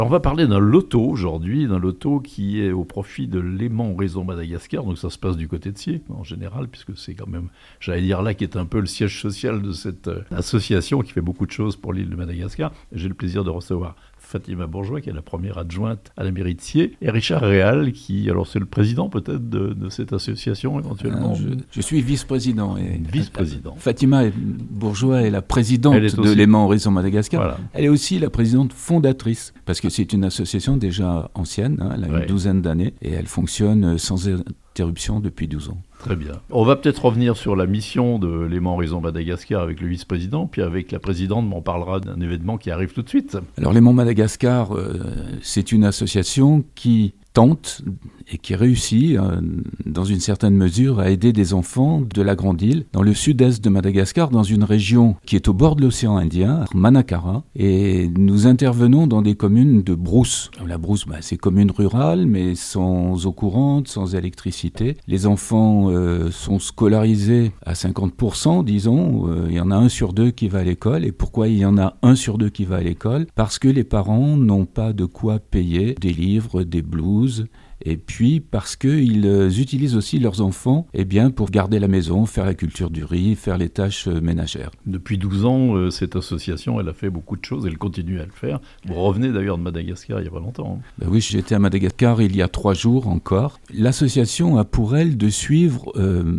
On va parler d'un loto aujourd'hui, d'un loto qui est au profit de Léman Horizon Madagascar. Donc ça se passe du côté de Sciez en général, puisque c'est quand même, j'allais dire là, qui est un peu le siège social de cette association qui fait beaucoup de choses pour l'île de Madagascar. J'ai le plaisir de recevoir Fatima Bourgeois, qui est la première adjointe à la mairie de Sciez, et Richard Réal, qui, alors c'est le président peut-être de cette association éventuellement. Je suis vice-président. Vice-président. Fatima Bourgeois est la présidente de Léman Horizon Madagascar. Voilà. Elle est aussi la présidente fondatrice, parce que c'est une association déjà ancienne, elle a une douzaine d'années, et elle fonctionne sans interruption depuis 12 ans. Très bien. On va peut-être revenir sur la mission de Léman Horizon Madagascar avec le vice-président, puis avec la présidente, on parlera d'un événement qui arrive tout de suite. Alors Léman Madagascar, c'est une association qui tente et qui réussit, dans une certaine mesure, à aider des enfants de la Grande Île, dans le sud-est de Madagascar, dans une région qui est au bord de l'océan Indien, Manakara, et nous intervenons dans des communes de brousse. La brousse, c'est commune rurale, mais sans eau courante, sans électricité. Les enfants sont scolarisés à 50%, disons. Il y en a 1 sur 2 qui va à l'école. Et pourquoi il y en a 1 sur 2 qui va à l'école ? Parce que les parents n'ont pas de quoi payer des livres, des blouses, et puis parce qu'ils utilisent aussi leurs enfants pour garder la maison, faire la culture du riz, faire les tâches ménagères. Depuis 12 ans, cette association, elle a fait beaucoup de choses, elle continue à le faire. Vous revenez d'ailleurs de Madagascar il n'y a pas longtemps. Oui, j'étais à Madagascar il y a 3 jours encore. L'association a pour elle de suivre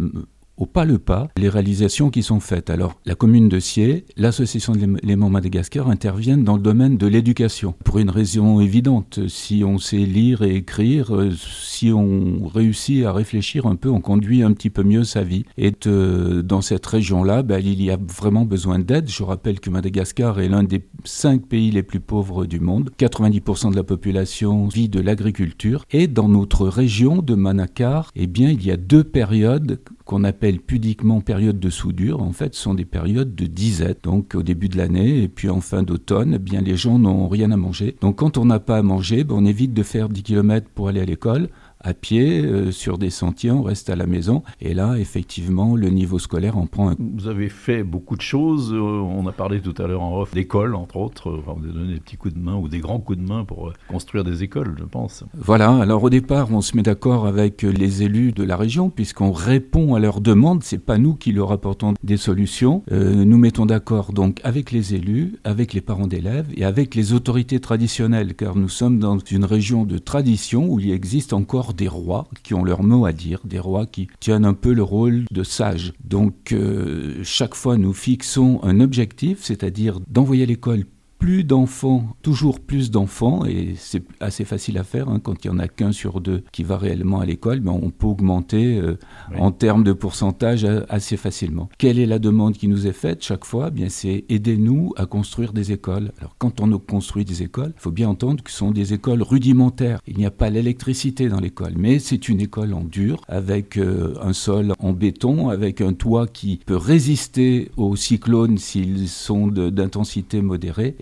au pas le pas les réalisations qui sont faites. Alors, la commune de Sciez, l'association de Léman Madagascar interviennent dans le domaine de l'éducation. Pour une raison évidente, si on sait lire et écrire, si on réussit à réfléchir un peu, on conduit un petit peu mieux sa vie. Et dans cette région-là, il y a vraiment besoin d'aide. Je rappelle que Madagascar est l'un des 5 pays les plus pauvres du monde. 90% de la population vit de l'agriculture. Et dans notre région de Manakar, il y a 2 périodes qu'on appelle pudiquement périodes de soudure. En fait, ce sont des périodes de disette. Donc, au début de l'année et puis en fin d'automne, les gens n'ont rien à manger. Donc, quand on n'a pas à manger, on évite de faire 10 km pour aller à l'école. À pied, sur des sentiers, on reste à la maison. Et là, effectivement, le niveau scolaire en prend un. Vous avez fait beaucoup de choses. On a parlé tout à l'heure en off d'écoles, entre autres. Vous avez donné des petits coups de main ou des grands coups de main pour construire des écoles, je pense. Voilà. Alors, au départ, on se met d'accord avec les élus de la région, puisqu'on répond à leurs demandes. C'est pas nous qui leur apportons des solutions. Nous mettons d'accord donc avec les élus, avec les parents d'élèves et avec les autorités traditionnelles, car nous sommes dans une région de tradition où il existe encore des rois qui ont leur mot à dire, des rois qui tiennent un peu le rôle de sages. Donc, chaque fois, nous fixons un objectif, c'est-à-dire d'envoyer à l'école plus d'enfants, toujours plus d'enfants, et c'est assez facile à faire, quand il n'y en a qu'1 sur 2 qui va réellement à l'école, on peut augmenter en termes de pourcentage assez facilement. Quelle est la demande qui nous est faite chaque fois ? C'est aidez-nous à construire des écoles. Alors quand on construit des écoles, il faut bien entendre que ce sont des écoles rudimentaires. Il n'y a pas l'électricité dans l'école, mais c'est une école en dur, avec un sol en béton, avec un toit qui peut résister aux cyclones s'ils sont d'intensité modérée.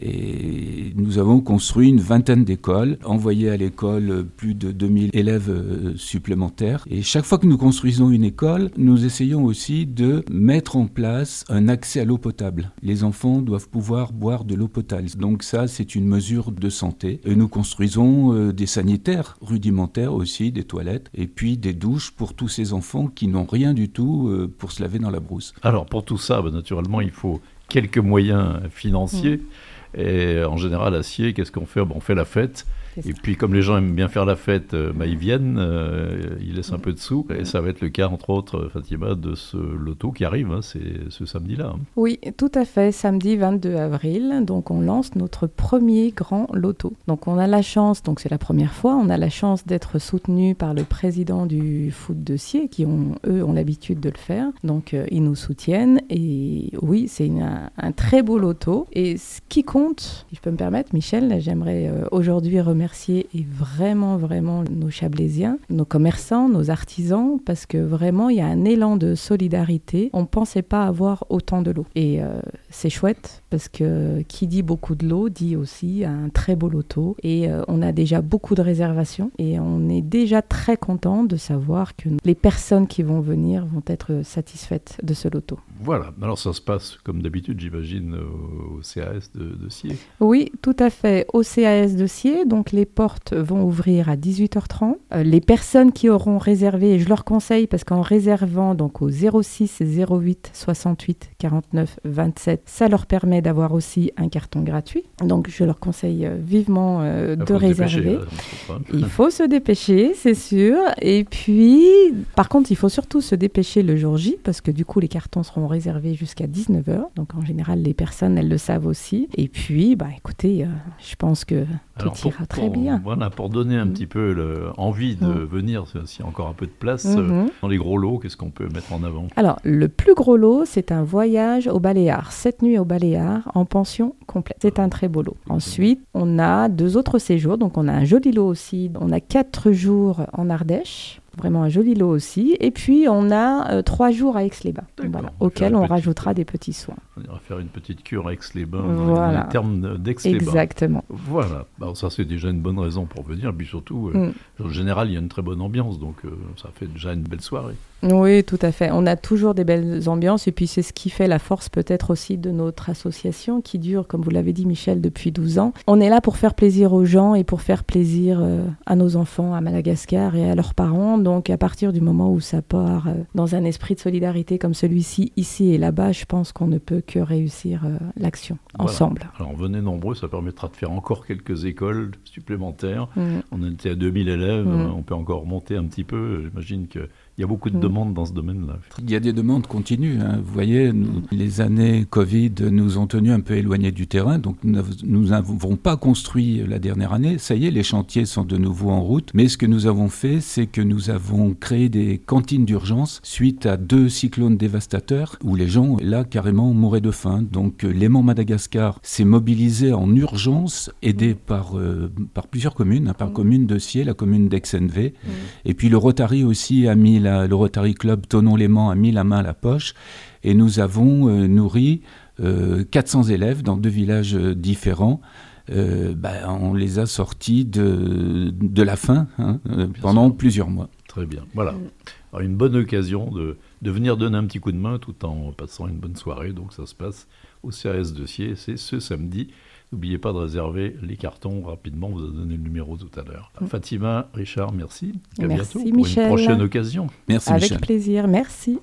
Et nous avons construit une 20aine d'écoles, envoyé à l'école plus de 2000 élèves supplémentaires. Et chaque fois que nous construisons une école, nous essayons aussi de mettre en place un accès à l'eau potable. Les enfants doivent pouvoir boire de l'eau potable. Donc ça, c'est une mesure de santé. Et nous construisons des sanitaires rudimentaires aussi, des toilettes, et puis des douches pour tous ces enfants qui n'ont rien du tout pour se laver dans la brousse. Alors pour tout ça, naturellement, il faut quelques moyens financiers. Et en général, à Sciez, qu'est-ce qu'on fait ? On fait la fête. Et puis, comme les gens aiment bien faire la fête, ils viennent, ils laissent un peu de sous. Et ça va être le cas, entre autres, Fatima, de ce loto qui arrive, c'est ce samedi-là. Oui, tout à fait. Samedi 22 avril, donc on lance notre premier grand loto. Donc on a la chance, donc c'est la première fois, on a la chance d'être soutenu par le président du foot de Sciez, qui ont l'habitude de le faire. Donc ils nous soutiennent. Et oui, c'est un très beau loto. Et ce qui compte, si je peux me permettre, Michel, j'aimerais aujourd'hui remercier remercier et vraiment, vraiment nos Chablaisiens, nos commerçants, nos artisans, parce que vraiment, il y a un élan de solidarité. On ne pensait pas avoir autant de lots. Et c'est chouette, parce que qui dit beaucoup de lots, dit aussi un très beau loto. Et on a déjà beaucoup de réservations. Et on est déjà très content de savoir que les personnes qui vont venir vont être satisfaites de ce loto. Voilà, alors ça se passe comme d'habitude, j'imagine, au CAS de Sciez. Oui, tout à fait, au CAS de Sciez, donc les portes vont ouvrir à 18h30. Les personnes qui auront réservé, et je leur conseille, parce qu'en réservant donc au 06 08 68 49 27, ça leur permet d'avoir aussi un carton gratuit. Donc je leur conseille vivement de réserver. Il faut se dépêcher, c'est sûr. Et puis, par contre, il faut surtout se dépêcher le jour J, parce que du coup, les cartons seront réservés jusqu'à 19h. Donc en général, les personnes, elles le savent aussi. Et puis, écoutez, je pense que tout ira très bien. Voilà, pour donner un petit peu envie de venir, s'il y a encore un peu de place, dans les gros lots, qu'est-ce qu'on peut mettre en avant? Alors, le plus gros lot, c'est un voyage aux Baléares, 7 nuits aux Baléares, en pension complète. C'est un très beau lot. Ensuite, on a 2 autres séjours, donc on a un joli lot aussi. On a 4 jours en Ardèche. Vraiment un joli lot aussi. Et puis, on a 3 jours à Aix-les-Bains, auxquels on rajoutera des petits soins. On ira faire une petite cure à Aix-les-Bains, dans les termes d'Aix-les-Bains. Exactement. Voilà. Alors, ça, c'est déjà une bonne raison pour venir. Puis surtout, en général, il y a une très bonne ambiance. Donc, ça fait déjà une belle soirée. Oui, tout à fait. On a toujours des belles ambiances. Et puis, c'est ce qui fait la force peut-être aussi de notre association qui dure, comme vous l'avez dit, Michel, depuis 12 ans. On est là pour faire plaisir aux gens et pour faire plaisir à nos enfants à Madagascar et à leurs parents. Donc, à partir du moment où ça part dans un esprit de solidarité comme celui-ci, ici et là-bas, je pense qu'on ne peut que réussir l'action ensemble. Alors, venez nombreux, ça permettra de faire encore quelques écoles supplémentaires. On était à 2000 élèves, on peut encore monter un petit peu. J'imagine qu'il y a beaucoup de demandes dans ce domaine-là. Il y a des demandes continues. Vous voyez, les années Covid nous ont tenus un peu éloignés du terrain, donc nous n'avons pas construit la dernière année. Ça y est, les chantiers sont de nouveau en route. Mais ce que nous avons fait, c'est que nous avons créé des cantines d'urgence suite à 2 cyclones dévastateurs où les gens, là, carrément mouraient de faim. Donc, Léman Madagascar s'est mobilisé en urgence, aidé par plusieurs communes, par la commune de Sciez, la commune d'Aix-en-Vez. Et puis, le Rotary aussi a mis le Rotary Club Thonon-Léman a mis la main à la poche et nous avons nourri 400 élèves dans 2 villages différents. On les a sortis de la faim pendant plusieurs mois. Très bien, voilà. Alors, une bonne occasion de venir donner un petit coup de main tout en passant une bonne soirée. Donc ça se passe au CAS de Sciez, c'est ce samedi. N'oubliez pas de réserver les cartons rapidement, on vous a donné le numéro tout à l'heure. Fatima, Richard, merci. À merci bientôt Michel. Pour une prochaine occasion. Merci Avec Michel. Plaisir, merci.